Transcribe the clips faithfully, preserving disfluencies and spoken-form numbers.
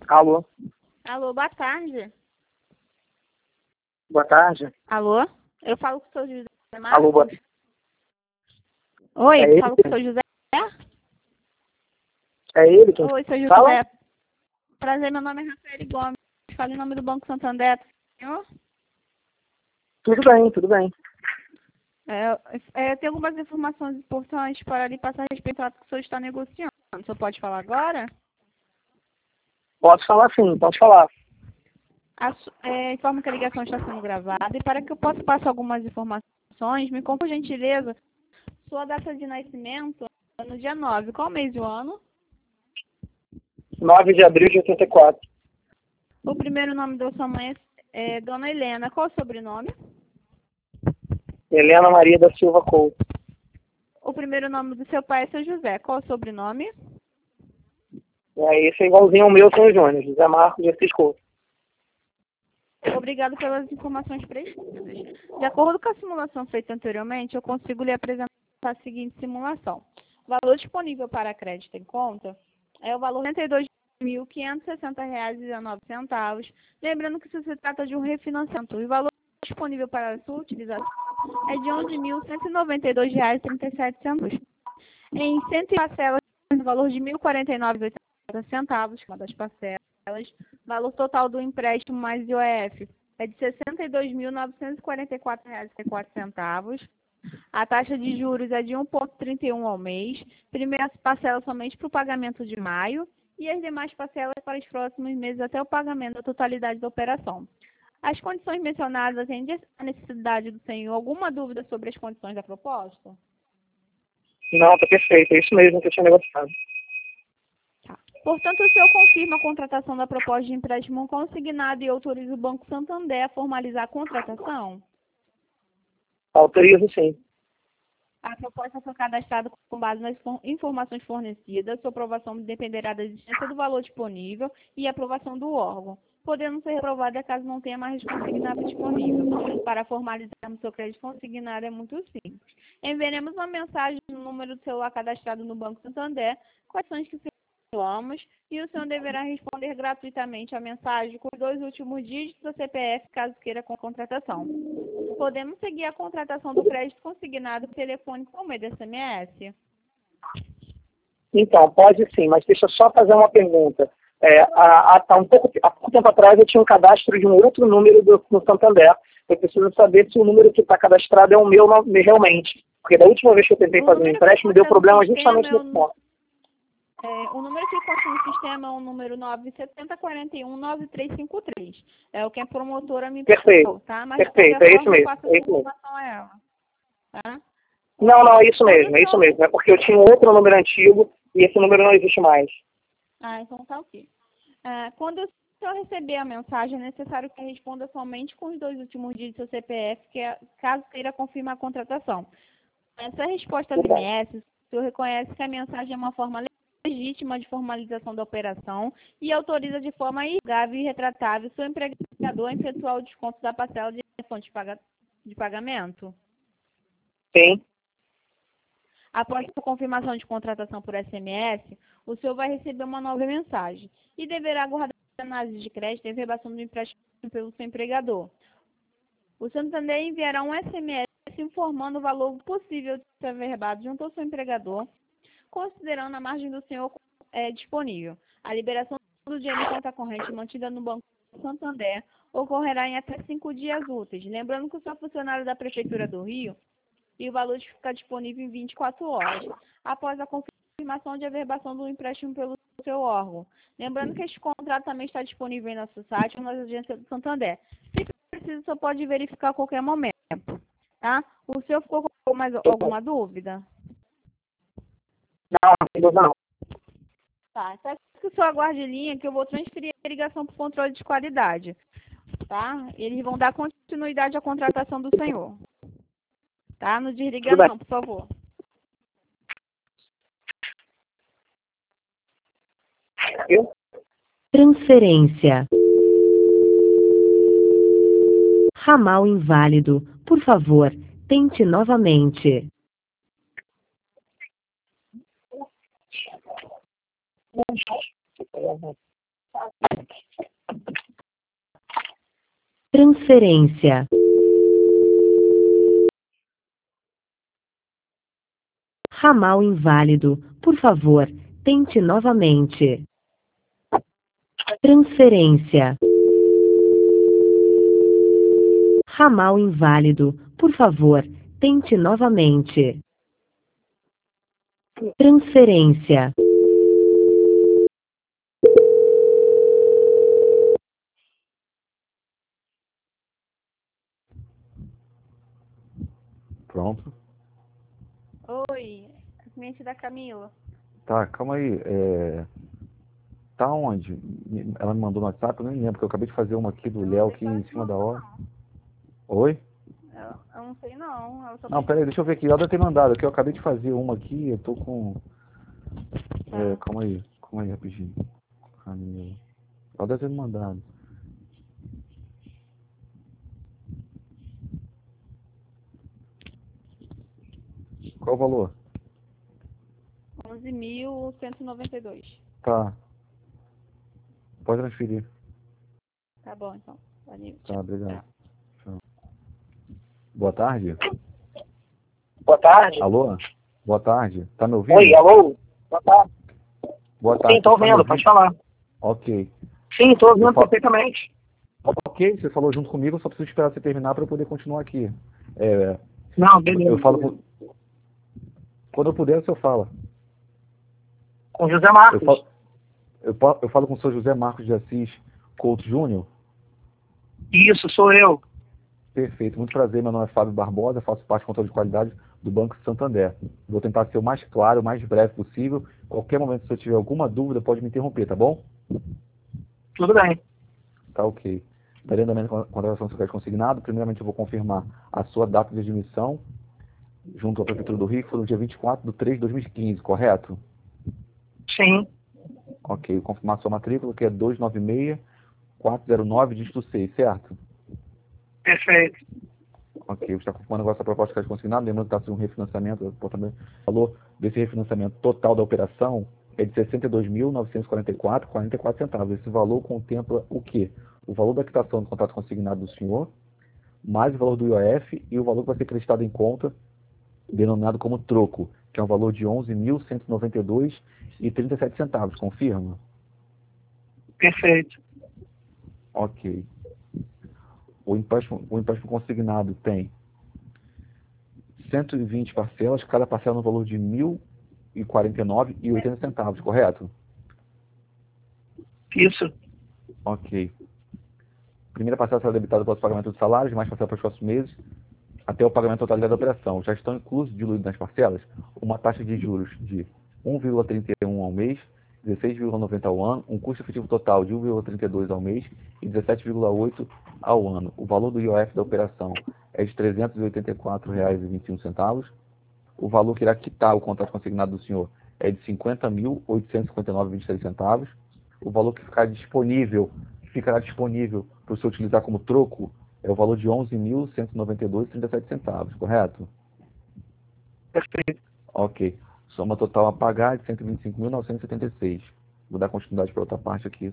Alô? Alô, boa tarde. Boa tarde. Alô? Eu falo com o seu José Marcos. Alô, boa... Oi, É eu ele? falo com o seu José. É ele quem Oi, seu fala? José. Prazer, meu nome é Rafael Gomes. Falo em nome do Banco Santander. Senhor? Tudo bem, tudo bem. É, é, eu tenho algumas informações importantes para lhe passar a respeito ao que o senhor está negociando. O senhor pode falar agora? Posso falar sim, pode falar. A, su- é, informo que a ligação está sendo gravada e para que eu possa passar algumas informações, me conta, por gentileza, sua data de nascimento é no dia nove. Qual mês do ano? nove de abril de oitenta e quatro. O primeiro nome da sua mãe é, é Dona Helena. Qual o sobrenome? Helena Maria da Silva Couto. O primeiro nome do seu pai é seu José. Qual o sobrenome? É, esse é igualzinho ao meu, São Júnior. José Marcos de Assis Couto. Obrigado pelas informações prestadas. De acordo com a simulação feita anteriormente, eu consigo lhe apresentar a seguinte simulação. O valor disponível para crédito em conta é o valor de noventa e dois mil quinhentos e sessenta reais e dezenove centavos. Lembrando que isso se trata de um refinanciamento. E o valor disponível para a sua utilização é de onze mil cento e noventa e dois reais e trinta e sete centavos. Em cento parcelas, no valor de mil e quarenta e nove reais e oitenta centavos, uma das parcelas. Valor total do empréstimo mais I O F é de sessenta e dois mil novecentos e quarenta e quatro reais e trinta e quatro centavos. A taxa de juros é de um vírgula trinta e um ao mês. Primeira parcela somente para o pagamento de maio e as demais parcelas para os próximos meses até o pagamento da totalidade da operação. As condições mencionadas atendem a necessidade do senhor? Alguma dúvida sobre as condições da proposta? Não, tá perfeito. É isso mesmo que eu tinha negociado. Portanto, o senhor confirma a contratação da proposta de empréstimo consignado e autoriza o Banco Santander a formalizar a contratação? Autorizo sim. A proposta foi cadastrada com base nas informações fornecidas. Sua aprovação dependerá da existência do valor disponível e aprovação do órgão, podendo ser reprovada caso não tenha mais consignado disponível. Para formalizarmos seu crédito consignado é muito simples. Enviaremos uma mensagem no número do celular cadastrado no Banco Santander, quais são os que amos, e o senhor deverá responder gratuitamente a mensagem com os dois últimos dígitos do C P F, caso queira com contratação. Podemos seguir a contratação do crédito consignado por telefone com meio de S M S? Então, pode sim, mas deixa eu só fazer uma pergunta. É, há, há, há, um pouco, há pouco tempo atrás eu tinha um cadastro de um outro número do, no Santander. Eu preciso saber se o número que está cadastrado é o meu não, realmente. Porque da última vez que eu tentei O fazer um número que empréstimo, deu consta no problema sistema justamente é o, nesse ponto. é, o número que consta no sistema é o número nove sete zero quatro um nove três cinco três. É o que a promotora me Perfeito, passou, tá? Mas perfeito, de é qualquer isso forma eu mesmo, passo é essa isso mesmo. informação a ela, tá? Não, não, é isso Quando mesmo, o é isso senhor... mesmo. É porque eu tinha um outro número antigo e esse número não existe mais. Ah, então tá ok. Ah, quando o senhor receber a mensagem, é necessário que responda somente com os dois últimos dígitos do seu C P F, que é, caso queira confirmar a contratação. Essa resposta Tudo S M bem. S, o senhor reconhece que a mensagem é uma forma legítima de formalização da operação e autoriza de forma irrevogável e retratável o seu empregador a efetuar o desconto da parcela de fonte de, paga de pagamento. Sim. Após a confirmação de contratação por S M S, o senhor vai receber uma nova mensagem e deverá aguardar a análise de crédito e averbação do empréstimo pelo seu empregador. O Santander enviará um S M S informando o valor possível de ser averbado junto ao seu empregador, considerando a margem do senhor é, disponível. A liberação do dinheiro em conta corrente mantida no Banco Santander ocorrerá em até cinco dias úteis. Lembrando que o senhor é funcionário da Prefeitura do Rio e o valor fica disponível em vinte e quatro horas, após a confirmação de averbação do empréstimo pelo seu órgão. Lembrando que este contrato também está disponível em nosso site ou nas agências do Santander. Se precisa, o senhor pode verificar a qualquer momento. Tá? O senhor ficou com mais alguma dúvida? Não, não tem dúvida não. Tá, só que o senhor aguarde linha que eu vou transferir a ligação para o controle de qualidade. Tá? Eles vão dar continuidade à contratação do senhor. Tá? Não desliga Tudo bem. não, por favor. Eu? Transferência. Ramal inválido. Por favor, tente novamente. Transferência. Ramal inválido. Por favor, tente novamente. Transferência. Ramal inválido. Por favor, tente novamente. Transferência. Pronto. Oi, cliente da Camila. Tá, calma aí. É... Tá onde? Ela me mandou no WhatsApp, eu nem lembro, porque eu acabei de fazer uma aqui do Léo aqui em cima da hora. Oi? Eu, eu não sei não. Ela só Não, pediu- pera aí, deixa eu ver aqui. Ela deve ter mandado, que eu acabei de fazer uma aqui, eu tô com... É, calma aí, calma aí rapidinho. Camila. Ela deve ter me mandado. Qual o valor? onze mil cento e noventa e dois. Tá. Pode transferir. Tá bom, então. Valeu. Tá, obrigado. Tchau. Boa tarde. Boa tarde. Alô? Boa tarde. Tá me ouvindo? Oi, alô? Boa tarde. Boa tarde. Sim, tô Você tá me ouvindo, pode ouvindo? falar. Ok. Sim, tô ouvindo Eu falo- perfeitamente. Ok, você falou junto comigo, eu só preciso esperar você terminar para eu poder continuar aqui. É, Não, beleza. eu falo com... Quando eu puder, o senhor fala. Com José Eu Marcos. falo, eu, pa- eu falo com o senhor José Marcos de Assis Couto Júnior. Isso, sou eu. Perfeito, muito prazer, meu nome é Fábio Barbosa, faço parte do controle de qualidade do Banco Santander. Vou tentar ser o mais claro, o mais breve possível. Qualquer momento, se eu tiver alguma dúvida, pode me interromper, tá bom? Tudo bem. Tá ok. Darei andamento com a contratação do seu crédito consignado. Primeiramente, eu vou confirmar a sua data de admissão junto à Prefeitura do Rio, que foi no dia vinte e quatro de três de dois mil e quinze, correto? Sim, Ok, vou confirmar a sua matrícula, que é dois nove seis quatro zero nove, dígito seis, certo? perfeito. Ok, você está confirmando agora essa proposta de crédito consignado, lembrando que está sendo um refinanciamento, o também falou desse refinanciamento total da operação é de sessenta e dois mil novecentos e quarenta e quatro reais e quarenta e quatro centavos. Esse valor contempla o quê? O valor da quitação do contrato consignado do senhor, mais o valor do I O F e o valor que vai ser acreditado em conta, denominado como troco, que é um valor de onze mil cento e noventa e dois reais e trinta e sete centavos, confirma? Perfeito. Ok. O empréstimo, o empréstimo consignado tem cento e vinte parcelas, cada parcela no valor de mil e quarenta e nove reais e oitenta centavos, correto? Isso. Ok. Primeira parcela será debitada para o pagamento dos salários, mais parcela para os próximos meses, até o pagamento totalidade da operação. Já estão inclusos, diluídos nas parcelas, uma taxa de juros de um vírgula trinta e um ao mês, dezesseis vírgula noventa ao ano, um custo efetivo total de um vírgula trinta e dois ao mês e dezessete vírgula oito ao ano. O valor do I O F da operação é de trezentos e oitenta e quatro reais e vinte e um centavos. O valor que irá quitar o contrato consignado do senhor é de cinquenta mil oitocentos e cinquenta e nove reais e vinte e três centavos. O valor que ficar disponível, que ficará disponível para o senhor utilizar como troco é o valor de onze mil cento e noventa e dois reais e trinta e sete centavos, correto? Perfeito. Ok. Soma total a pagar de cento e vinte e cinco mil novecentos e setenta e seis. Vou dar continuidade para outra parte aqui.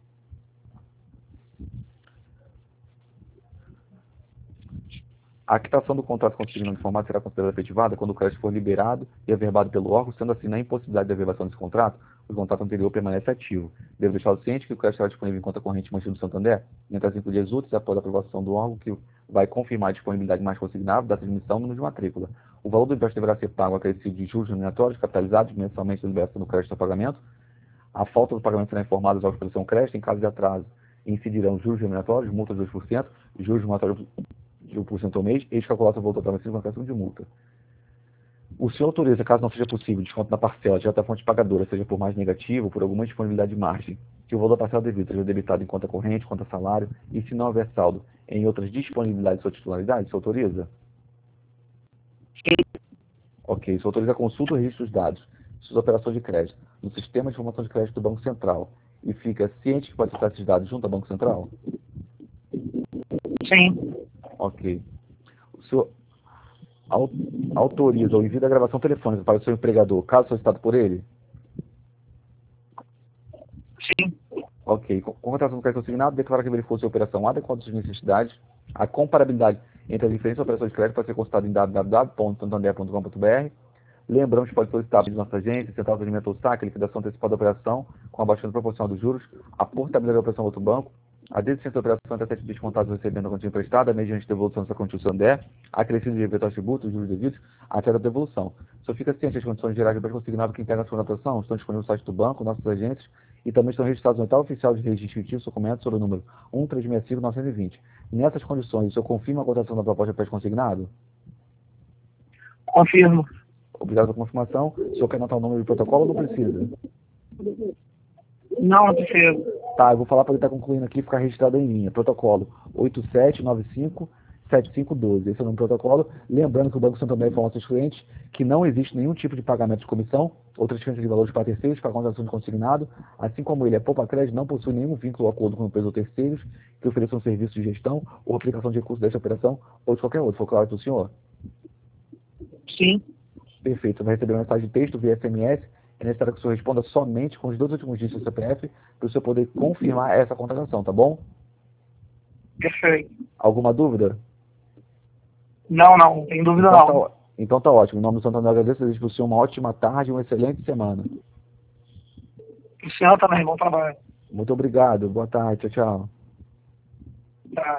A quitação do contrato consignado de formato será considerada efetivada quando o crédito for liberado e averbado pelo órgão, sendo assim, na impossibilidade de averbação desse contrato, o contrato anterior permanece ativo. Devo deixar o ciente que o crédito estará disponível em conta corrente mantido do Santander entre as cinco dias úteis após a aprovação do órgão, que vai confirmar a disponibilidade mais consignável, data de emissão, número de matrícula. O valor do empréstimo deverá ser pago acrescido de juros remuneratórios capitalizados mensalmente da liberação do crédito a pagamento. A falta do pagamento será informada à expressão crédito em caso de atraso. Incidirão juros remuneratórios, multas de dois por cento, juros remuneratórios de um por cento ao mês, ex calculado o valor total vencido com acréscimo de multa. O senhor autoriza, caso não seja possível, desconto na parcela de outra fonte pagadora, seja por mais negativo ou por alguma disponibilidade de margem, que o valor da parcela devida seja debitado em conta corrente, conta salário, e se não houver saldo em outras disponibilidades de sua titularidade, o senhor autoriza? Sim. Ok, o senhor autoriza a consulta e registro dos dados, suas operações de crédito, no sistema de informação de crédito do Banco Central, e fica ciente que pode acessar esses dados junto ao Banco Central? Sim. Ok. O senhor au- autoriza o envio da gravação telefônica para o seu empregador, caso solicitado por ele? Sim. Ok. Com com contratação do crédito consignado, declara que verificou se a operação adequada às suas necessidades. A comparabilidade entre as diferentes operações de crédito pode ser consultada em w w w ponto santander ponto com ponto b r. Lembramos que pode solicitar de nossa agência, central de atendimento ou saque, liquidação antecipada da operação, com abaixamento proporcional dos juros, a portabilidade da operação ao outro banco, a desistência da operação até sete dias contados recebendo a quantia emprestada, mediante devolução dessa quantia ao Santander, acrescido de eventuais tributos, juros devidos, até a devolução. Só fica ciente das condições gerais do préstimo consignado que integram a sua contratação, estão disponíveis no site do banco, nossas agências, e também estão registrados no edital oficial de registro inscritivo documento sobre o número um três seis cinco nove dois zero. Nessas condições, o senhor confirma a contratação da proposta de préstimo consignado? Confirmo. Obrigado pela confirmação. O senhor quer anotar o número do protocolo ou não precisa? Não, não preciso. Tá, eu vou falar para ele estar concluindo aqui e ficar registrado em linha. Protocolo oito sete nove cinco sete cinco um dois. Esse é o nome do protocolo. Lembrando que o Banco Santander informa aos seus clientes que não existe nenhum tipo de pagamento de comissão ou transferência de valores para terceiros para a contratação de consignado, assim como ele é poupa crédito, não possui nenhum vínculo ou acordo com empresas ou terceiros que ofereçam serviços de gestão ou aplicação de recursos desta operação ou de qualquer outro. Foi claro para o senhor? Sim. Perfeito. Você vai receber uma mensagem de texto via S M S. É necessário que o senhor responda somente com os dois últimos dígitos do C P F para o senhor poder confirmar essa contratação, tá bom? Perfeito. Alguma dúvida? Não, não, sem dúvida Então não. tá, ó- então tá ótimo. Em nome do Santander, eu agradeço. Desejo para o senhor uma ótima tarde e uma excelente semana. O senhor também, bom trabalho. Muito obrigado. Boa tarde. Tchau, tchau. Tá.